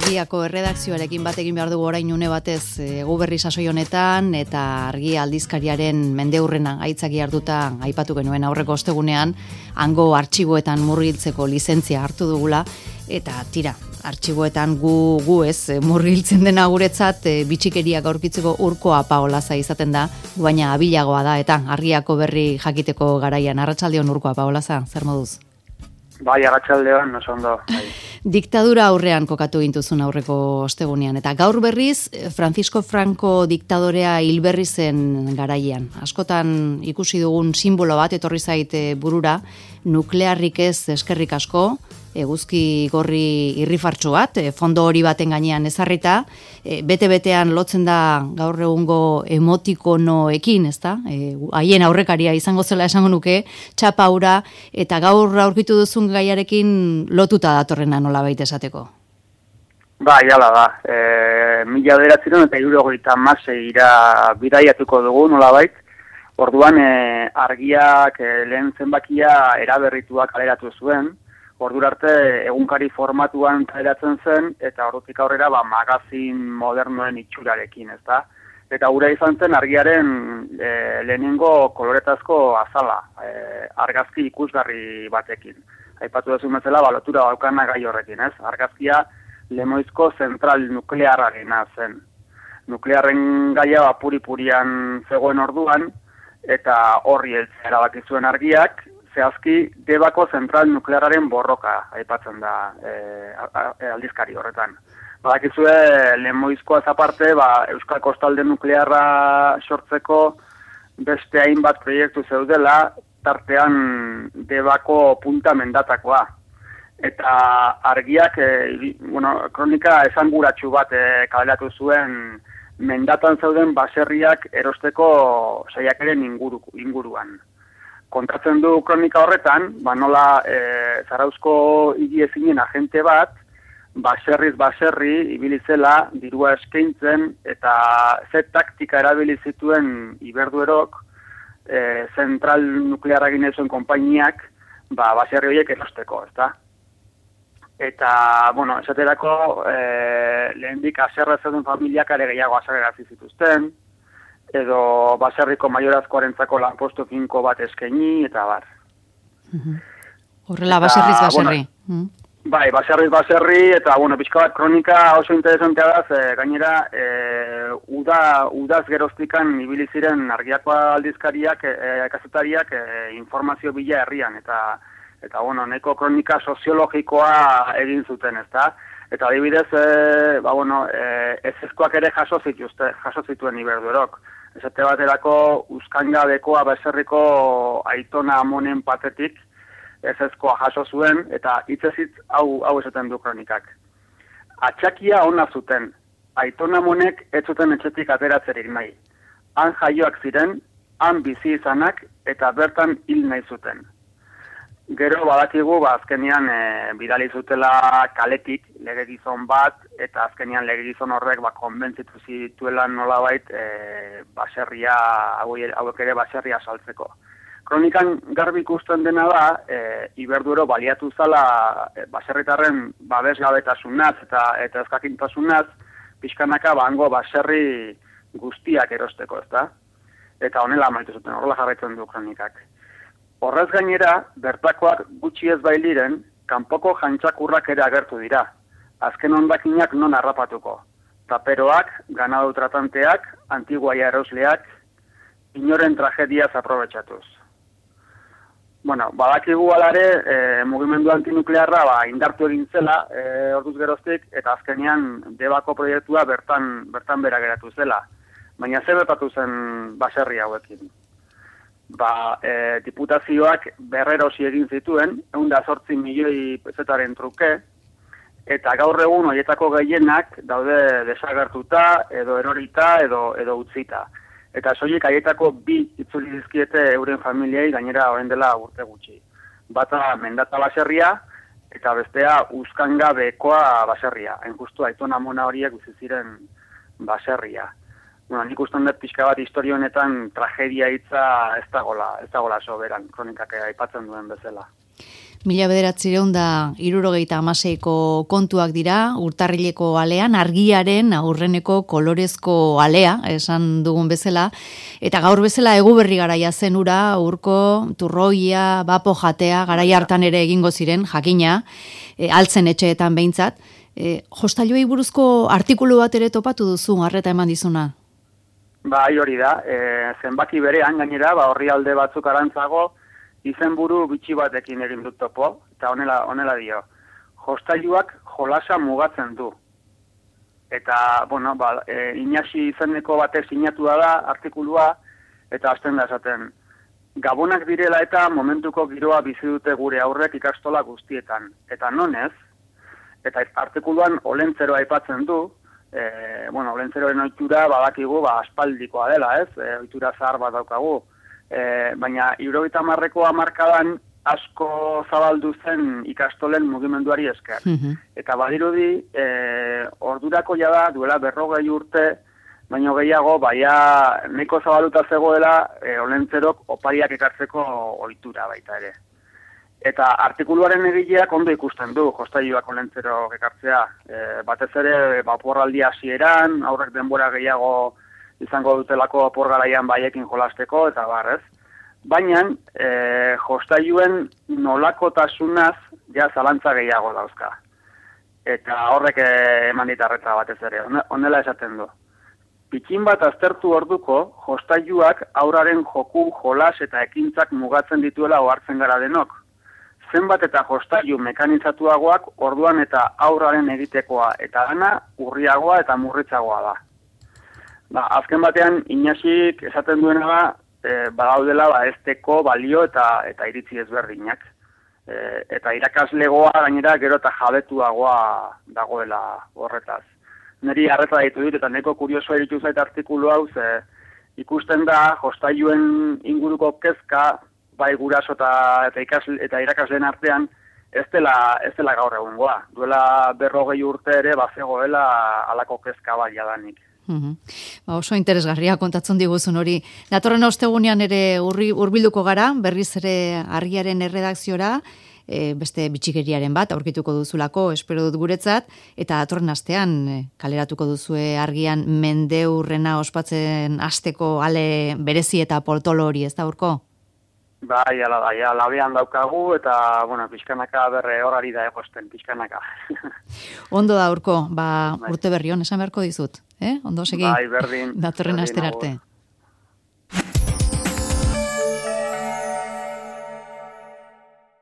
Argiako erredakzioarekin bat egin behar dugu orain une batez Eguberri sasoi honetan eta Argia aldizkariaren mendeurrena aitzaki hartuta aipatu genuen aurreko ostegunean hango artxiboetan murgiltzeko lizentzia hartu dugula eta tira, artxiboetan gu ez murgiltzen dena guretzat bitxikeriak aurkitzeko urkoa paolaza izaten da, baina abilagoa da eta Argiako berri jakiteko garaian. Arratsaldeon urkoa paolaza, zer moduz? Bai, arratsaldeon, oso ondo. Diktadura aurrean kokatu gintuzun aurreko ostegunean, eta gaur berriz Francisco Franco diktadorea hilberri zen garaian. Askotan ikusi dugun simbolo bat etorri zait burura, nuklearrik ez eskerrik asko, eguzki gorri irrifartsu bat, fondo hori baten gainean ezarrita, bete-betean lotzen da gaur egungo emotikonoekin, ezta? Haien aurrekaria izango zela esango nuke, txapa hura, eta gaur aurkitu duzun gaiarekin lotuta datorrena nolabait esateko. Bai, hala da. 1976 bidaiatuko dugu nolabait. Orduan Argiak lehen zenbakia eraberrituak kaleratu zuen. Ordura arte egunkari formatuan kaleratzen zen eta ordutik aurrera magazin modernoen itxurarekin, ezta? Eta gura izan zen Argiaren lehenengo koloretazko azala, argazki ikusgarri batekin. Aipatu duzu bezala lotura daukana gai horrekin, ez? Argazkia Lemoizko zentral nuklearrarena zen. Nuklearren gaia puri-purian zegoen orduan eta horri heltzea erabaki zuen Argiak, zehazki Debako zentral nuklearraren borroka aipatzen da aldizkari horretan. Badakizue Lemoizkoaz aparte, Euskal Kostalde nuklearra sortzeko beste hainbat proiektu zeudela, tartean Debako punta mendatakoa. Eta Argiak, kronika esanguratsu bat kaleratu zuen mendatan zeuden baserriak erosteko saiakeren inguruan. Kontatzen du kronika horretan, nola Zarauzko higiezinen agente bat, baserriz baserri ibilizela dirua eskaintzen eta ze taktika erabili zituen Iberduerok zentral nuklearra egin zuen konpainiak baserri horiek erosteko, ezta? Eta, esaterako lehendik haserre zeuden familiak are gehiago haserrerazi zituzten, edo baserriko maiorazkoarentzako lanpostu finko bat eskaini, eta bar. Horrela, baserriz baserri. Bai, baserriz baserri, eta, pixka bat kronika oso interesantea da, gainera, udaz geroztikan ibili ziren Argiako aldizkariak, kazetariak informazio bila herrian, eta nahiko kronika soziologikoa egin zuten, ezta? Eta adibidez, ezezkoak ere jaso zituen Iberduerok. Esate baterako Uzkangabekoa baserriko Aitona Amonen patetik ezezkoa jaso zuen, eta hitzez hau esaten du kronikak. Atxakia ona zuten, Aitona Amonek ez zuten etxetik ateratzerik nahi. Han jaioak ziren, han bizi izanak, eta bertan hil nahi zuten. Gero badakigu, azkenean bidali zutela kaletik legegizon bat, eta azkenean legegizon horrek konbentzitu zituela nolabait baserria, hauek ere baserria saltzeko. Kronikan garbi ikusten dena da, Iberduero baliatu zala baserritarren babesgabetasunaz eta ezkakintasunaz, pixkanaka hango baserri guztiak erosteko, ezta? Eta honela amaitu zuten, horrela jarraitzen du kronikak. Horrez gainera, bertakoak gutxi ez bailiren, kanpoko jantzakurrak ere agertu dira. Azken hondakinak non harrapatuko. Taperoak, ganadu tratanteak, antiguaia erosleak, inoren tragediaz aprobetxatuz. Badakigu alare, mugimendu antinuklearra indartu egin zela, orduz geroztik, eta azkenean Debako proiektua bertan bera geratu zela. Baina ze bertatu zen baserri hauekin. Diputazioak berrerosi egin zituen, 108 milioi pezetaren truke, eta gaur egun horietako gehienak daude desagertuta, edo erorita, edo utzita. Eta soilik haietako 2 itzuli dizkiete euren familiei gainera orain dela urte gutxi. Bata mendata baserria, eta bestea Uzkangabekoa baserria. Hain justu Aitona Amona horiek bizi ziren baserria. Nik usten dut pixka bat historia honetan tragedia hitza ez dagoela soberan, kronikak aipatzen duen bezala. 1976ko kontuak dira, urtarrileko alean, argiaren aurreneko kolorezko alea, esan dugun bezala, eta gaur bezala eguberri garaia zen ura, urko, turroia, bapo jatea, garai hartan ere egingo ziren, jakina, altzen etxeetan behintzat. Jostailuei buruzko artikulu bat ere topatu duzu, arreta eman dizuna? Bai, hori da, zenbaki berean gainera, horri alde batzuk arantzago, izenburu bitxi batekin egin dut topo, eta honela dio. Jostailuak jolasa mugatzen du. Eta, Inaxi izeneko batek sinatua da artikulua, eta hasten da esaten. Gabonak direla eta momentuko giroa bizi dute gure aurrek ikastola guztietan. Eta nonez, eta artikuluan olentzeroa aipatzen du, olentzeroen ohitura badakigu aspaldikoa dela, ez? Ohitura zahar bat daukagu. Baina 70ko hamarkadan asko zabaldu zen ikastolen mugimenduari esker. Eta badirudi, ordurako jada duela 40 urte, baino gehiago, neko zabaluta zegoela olentzerok opariak ekartzeko ohitura baita ere. Eta artikuluaren egileak ondo ikusten du, jostailuak olentzerok ekartzea. Batez ere, oporraldi hasieran, aurrek denbora gehiago izango dutelako opor garaian baiekin jolasteko, eta barrez. Baina, jostailuen nolakotasunaz ja zalantza gehiago dauzka. Eta horrek eman ditarreta batez ere, honela esaten du. Pikin bat aztertu orduko, jostailuak aurraren joku, jolas eta ekintzak mugatzen dituela ohartzen gara denok. Zenbat eta jostailu mekanizatuagoak orduan eta aurraren egitekoa eta gana urriagoa eta murritzagoa da. Azken batean, Inaxik esaten duena da, badaudela ezteko balio eta iritzi ezberdinak. Eta irakaslegoa gainera gero eta jabetuagoa dagoela horretaz. Neri harreta ditu dit, eta neko kuriosoa iritu zait artikulu hau, ikusten da jostailuen inguruko kezka, bai guraso eta irakasleen artean, ez dela gaur egungoa. Duela 40 urte ere bazegoela halako kezka bai jadanik. Oso interesgarria kontatzen diguzun hori. Datorren ostegunean ere hurbilduko gara, berriz ere argiaren erredakziora, beste bitxikeriaren bat aurkituko duzulako, espero dut guretzat, eta datorren astean kaleratuko duzue argian mendeurrena ospatzen hasteko ale berezi eta poltolo hori, ez da urko? Bai, labean daukagu, eta, pixkanaka berre horari da egosten, pixkanaka. Ondo da, urko, urte berri hon, esan beharko dizut, Ondo segi? Bai, berdin. Datorren astera arte.